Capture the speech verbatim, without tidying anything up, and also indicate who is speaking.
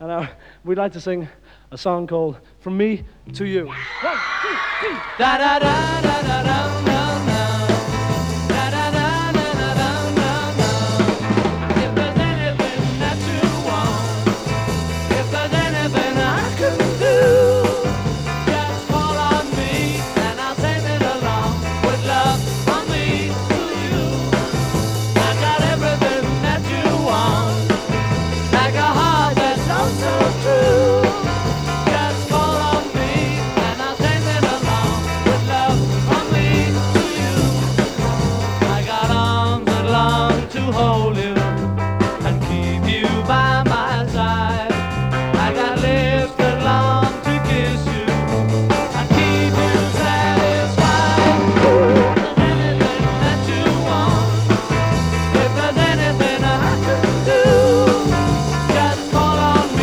Speaker 1: And uh, we'd like to sing a song called From Me to You. One, two, three. Da da da da da da.